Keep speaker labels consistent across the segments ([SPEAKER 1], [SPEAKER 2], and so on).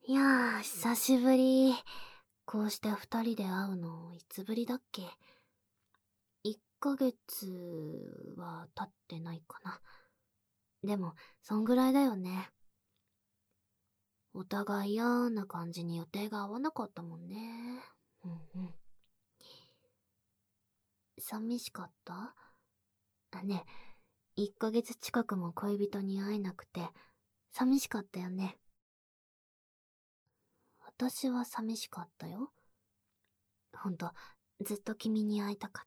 [SPEAKER 1] いやー、久しぶり。こうして二人で会うの、いつぶりだっけ？ 1 ヶ月は経ってないかな。でも、そんぐらいだよね。お互い嫌な感じに予定が合わなかったもんね。うんうん。寂しかった？ねえ、1ヶ月近くも恋人に会えなくて、寂しかったよね。私は寂しかったよ。ほんと、ずっと君に会いたかった。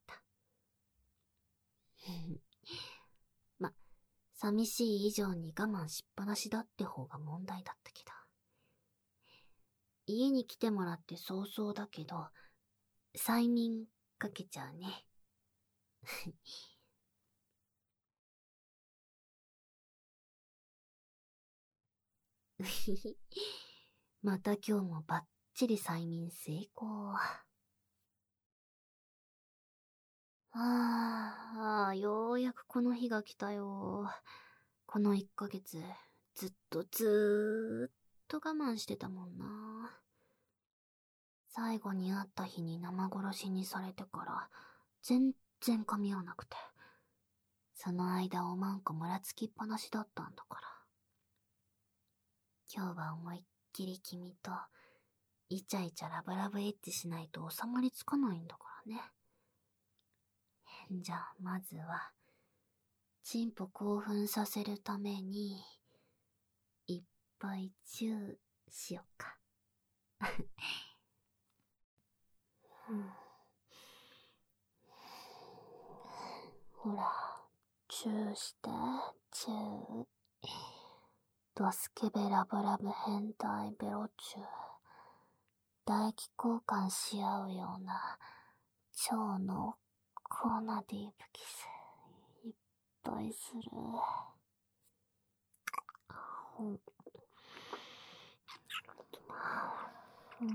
[SPEAKER 1] ま、寂しい以上に我慢しっぱなしだって方が問題だったけど。家に来てもらって早々だけど、催眠かけちゃうね。また今日もバッチリ催眠成功。ようやくこの日が来たよ。この1ヶ月、ずーっと我慢してたもんな。最後に会った日に生殺しにされてから、全然噛み合わなくて。その間おまんこもらつきっぱなしだったんだから。今日は思いっきり君と、イチャイチャラブラブエッチしないと収まりつかないんだからね。じゃあまずは、チンポ興奮させるために、いっぱいチューしよっか。ほら、チューして、チュー。ドスケベラブラブ変態ベロチュー。唾液交換し合うような、超濃厚なディープキス、いっぱいする。うん。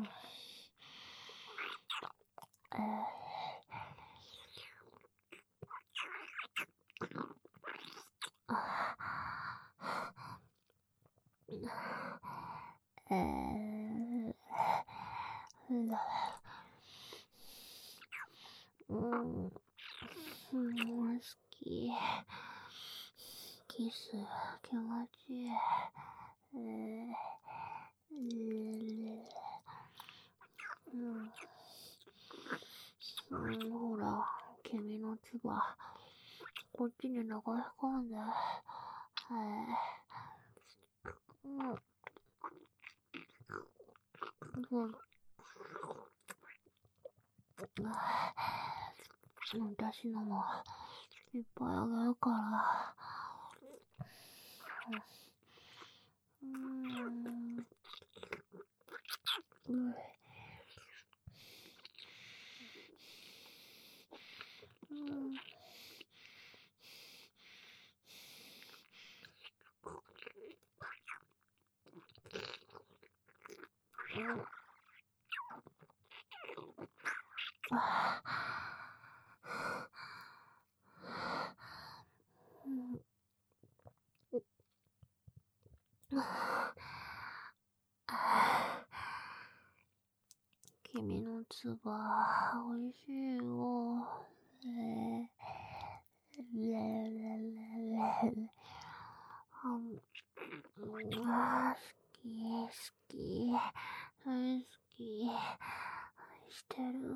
[SPEAKER 1] 好き。キス、気持ちいい。ほら、君の唾、こっちに流し込んで。私のもいっぱいあげるから。君の唾、おいしいよ。好き、大好き、愛してる。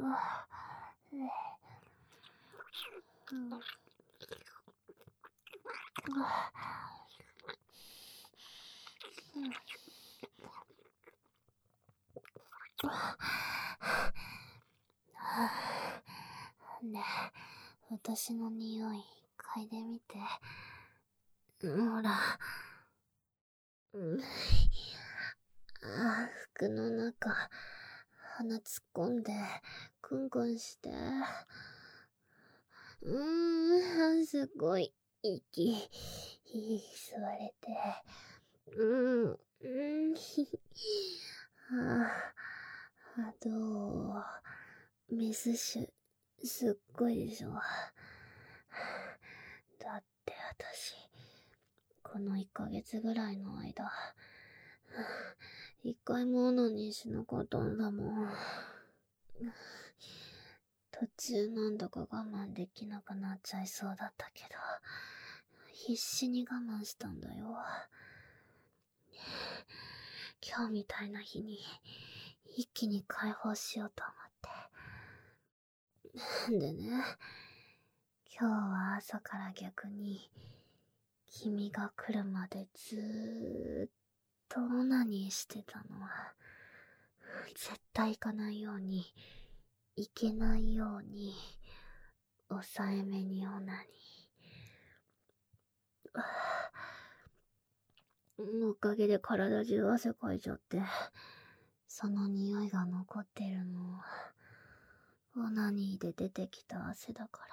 [SPEAKER 1] ねえ、私の匂い嗅いでみて。ほら。服の中、鼻突っ込んで、クンクンして。すごい、息、吸われて。どう？メス種、すっごいでしょ。だって私、この1ヶ月ぐらいの間、 一回もオナニーしなかったんだもん。途中なんだか我慢できなくなっちゃいそうだったけど、必死に我慢したんだよ。今日みたいな日に一気に解放しようと思って。でね、今日は朝から逆に君が来るまでずーっとオナニーしてたのは絶対行かないように、いけないように抑えめにオナニー。おかげで体中汗かいちゃって、その匂いが残ってるのオナニーで出てきた汗だから、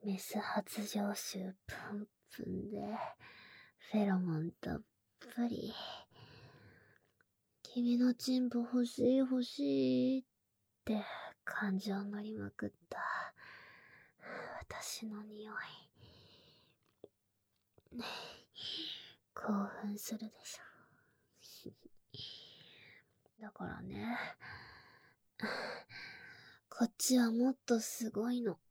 [SPEAKER 1] メス発情臭プンプンでフェロモンたっぷり。君のチンポ欲しい欲しいって感情乗りまくった私の匂い。興奮するでしょ。だからね、こっちはもっとすごいの。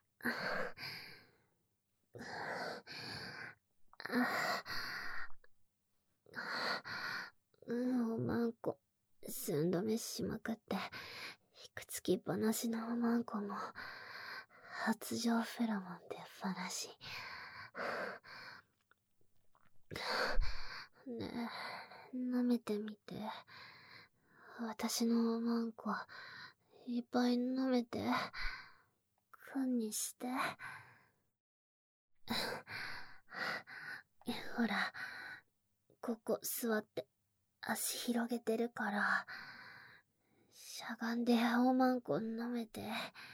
[SPEAKER 1] おまんこ寸止めしまくってひくつきっぱなしのおまんこも発情フェロモン出っ放し。ねえ、舐めてみて。私のおまんこいっぱい舐めて君にして。ほら、ここ座って足広げてるからしゃがんでおまんこ舐めて。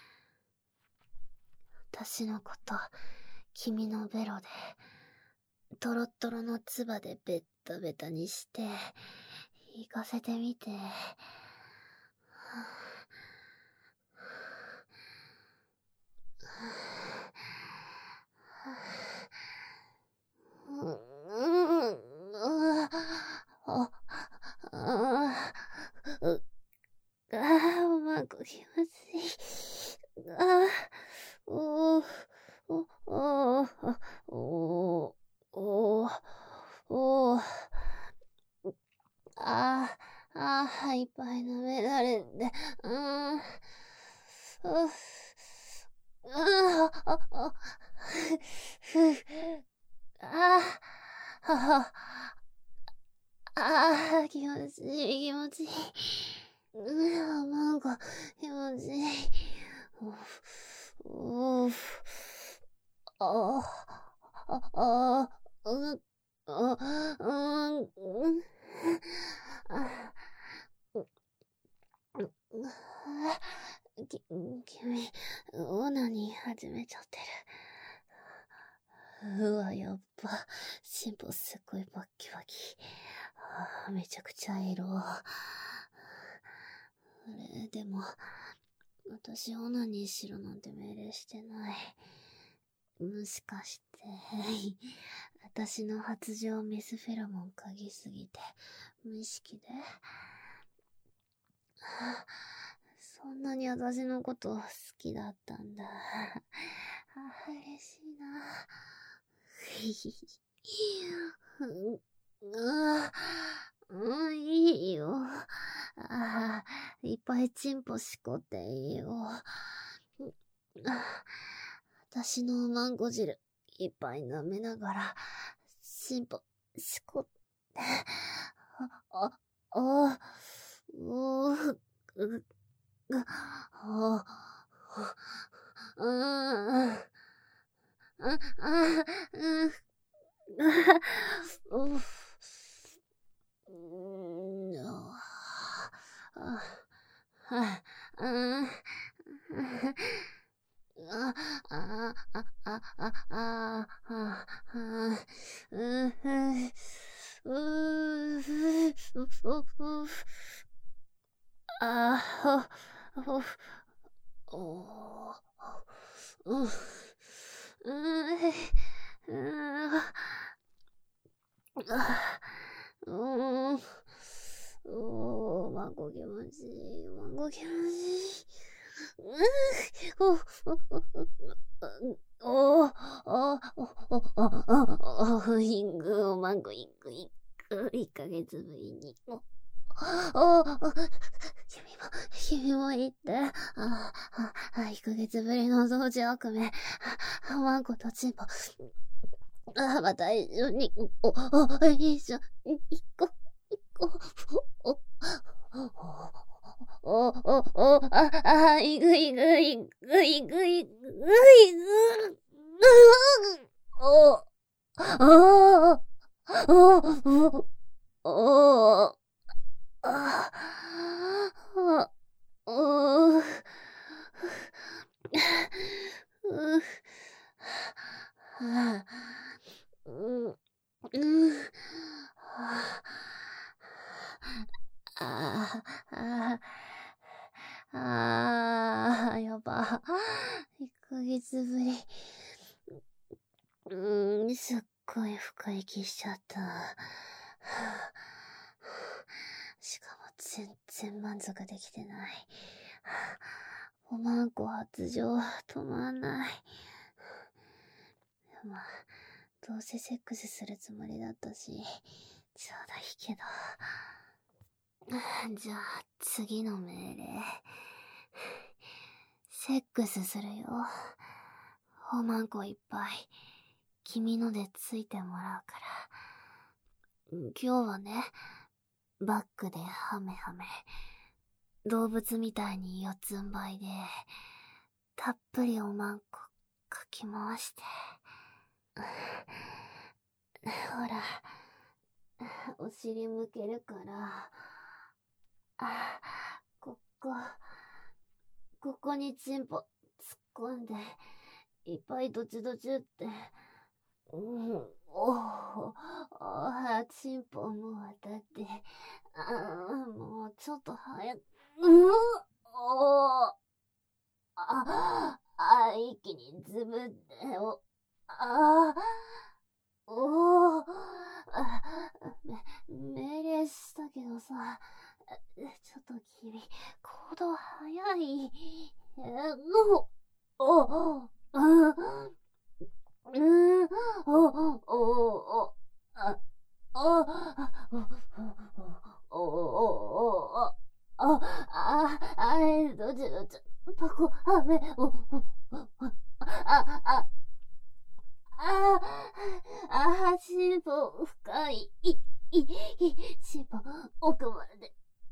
[SPEAKER 1] 私のこと君のベロでトロットロの唾でベッタベタにして行かせてみて。おまんこ気持ちいい。おー、おー、おー、おー、おー、いっぱい舐められて、気持ちいい、気持ちいい。なんか、気持ちいい。君、オナニー始めちゃってる。うわ、やっぱ、チンポすっごいバッキバキ。めちゃくちゃエロ。でも、私オナニーしろなんて命令してない。もしかして、私の発情メスフェロモン嗅ぎすぎて、無意識で。そんなに私のこと好きだったんだ。嬉しいな。いいよ。いっぱいチンポしこっていいよ。私のおまんこ汁いっぱい舐めながらチンポしこって。 まんこ気持ちいい。まんこ気持ちいい。お、お、お、お、イング、おまんこイング、1ヶ月ぶりに。君も言って。1ヶ月ぶりの同時悪夢。まんことチンポ。また一緒に、一緒に行こう。いぐいぐいぐいぐいぐいぐ。やば。1ヶ月ぶり。すっごい深息しちゃった。しかも全然満足できてない。おまんこ発情止まんない。まあ、どうせセックスするつもりだったし、ちょうどいいけど。じゃあ、次の命令。セックスするよ。おまんこいっぱい、君のでついてもらうから。今日はね、バックでハメハメ。動物みたいに四つん這いで、たっぷりおまんこかき回して。ほら、お尻向けるから、ここにチンポ突っ込んで、いっぱいドチドチって。チンポもう当たって、もうちょっと早く、一気にズブって、命令したけどさ、ちょっと君、行動早い。どちどち、パコ、尻尾深い。尻尾奥まで。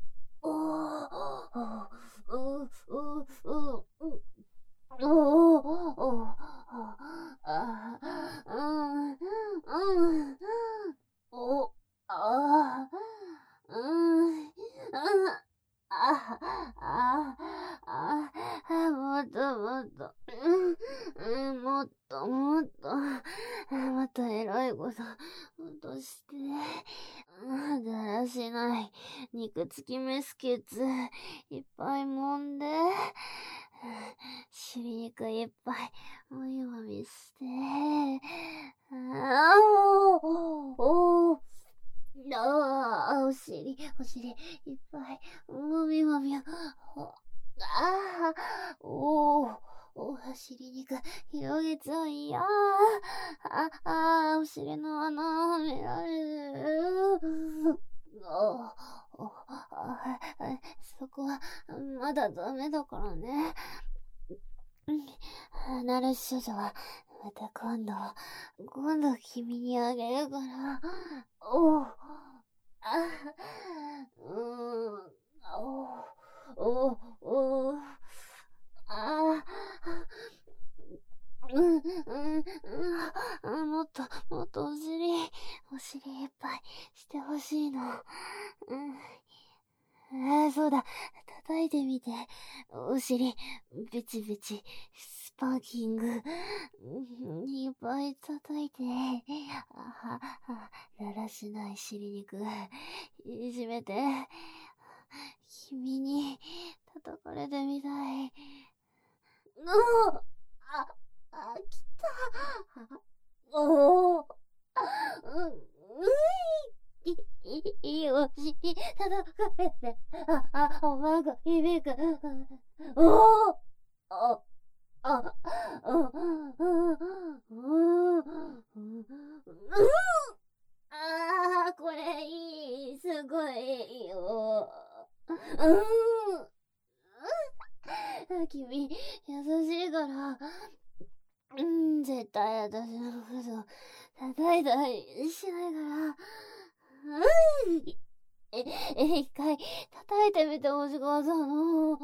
[SPEAKER 1] もっともっと、もっともっと、またエロいこと落として、だらしない、肉付きメスケツ、いっぱい揉んで、尻肉いっぱい、もみもみして、お尻、いっぱい、もみもみ、尻肉、広げちゃうよ。お尻の穴、見られる。そこは、まだダメだからね。ナルシ処女は、また今度君にあげるから。もっとお尻いっぱいしてほしいの。そうだ、叩いてみて。お尻、ベチベチ、スパーキング。いっぱい叩いて。だらしない尻肉、いじめて。君に叩かれてみたい。来た。 お尻叩かれて、おまが響く。おーあ、あ、これいい、すごいよ。君、優しいから、絶対私のこと叩いたりしないから、一回叩いてみてほしかったの。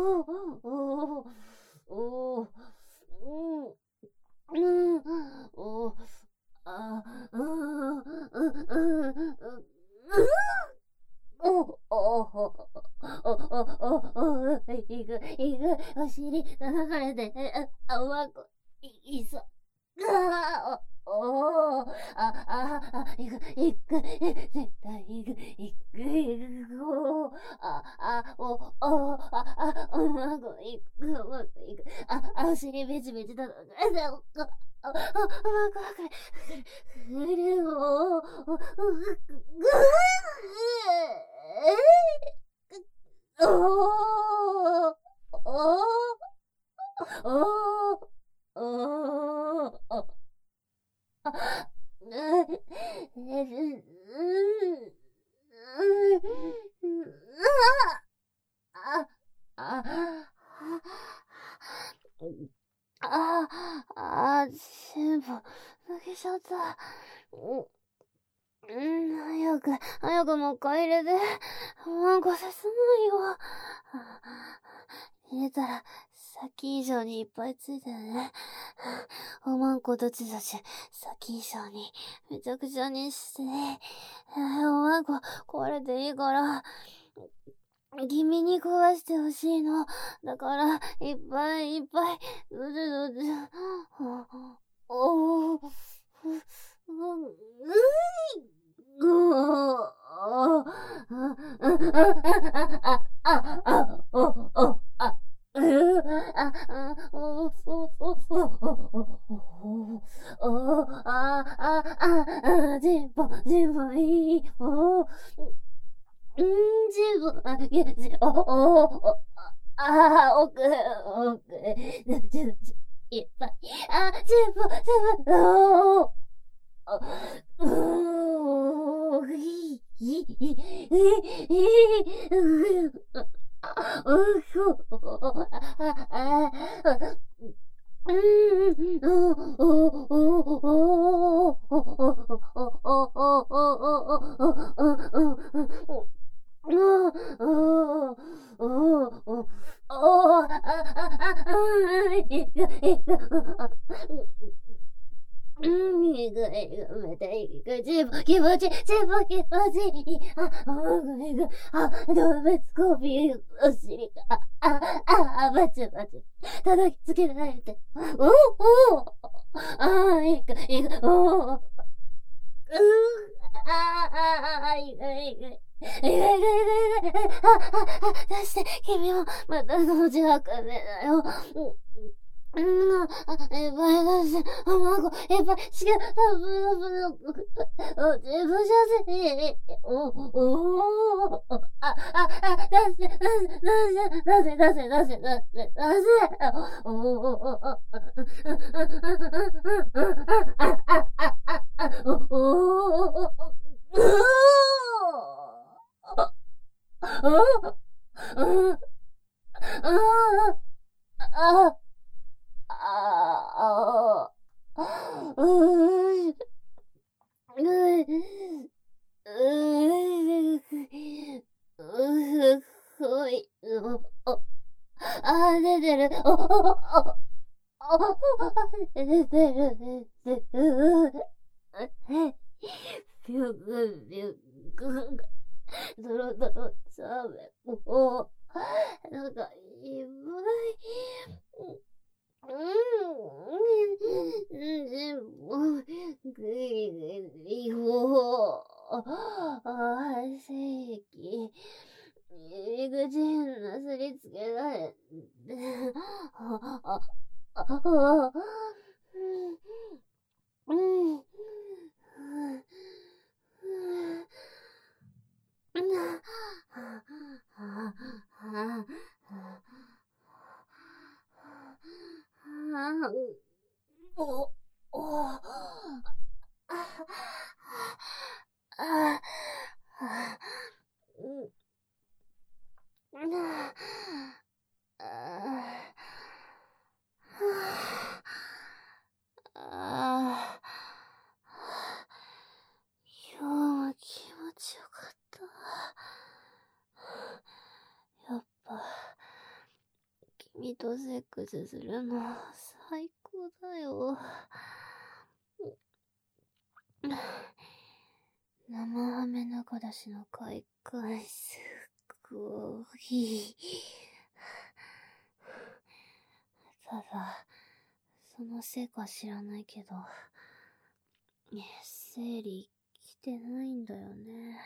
[SPEAKER 1] お尻叩かれて、うまく、いそう。行く、絶対行く、うまくいく、お尻ベチベチ叩かれて、うまく振るよ。全部抜けちゃった。早くもう一回入れて。なんか切ないよ。入れたら、さっき以上にいっぱいついてるね。おまんこどっちだし、さっき以上に、めちゃくちゃにしてね。おまんこ、壊れていいから、君に壊してほしいの。だから、いっぱいいっぱい、おー、全部いい。全部、奥、いっぱい。全部、また行く、全部気持ちいい。動物コピー、お尻が、バチ。叩きつけられて。行く、行く。出して、君も、またその自白目だよ。いっぱい出して、卵、いっぱい、しか、自分じゃせ、出せ、出てる。出てる。ビュク。ドロドロ、サーベ、なんか、いっぱい、全部、ぐいぐい、正規、入り口になすりつけられて、 かった。やっぱ、君とセックスするの最高だよ。生ハメ中出しの快感すっごい。ただ、そのせいか知らないけど、生理来てないんだよね。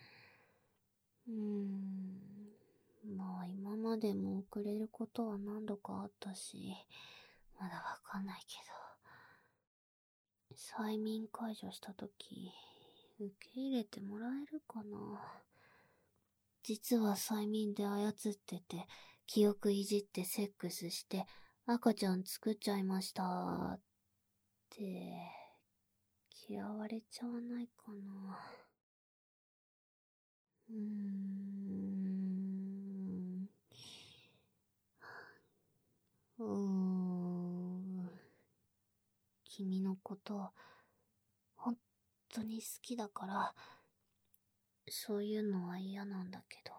[SPEAKER 1] まあ今までも遅れることは何度かあったし、まだわかんないけど。催眠解除したとき、受け入れてもらえるかな。実は催眠で操ってて、記憶いじってセックスして、赤ちゃん作っちゃいましたって、嫌われちゃわないかな。うーん。うーん。君のこと、本当に好きだから、そういうのは嫌なんだけど、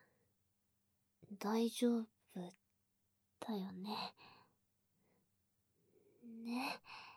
[SPEAKER 1] 大丈夫だよね。ね。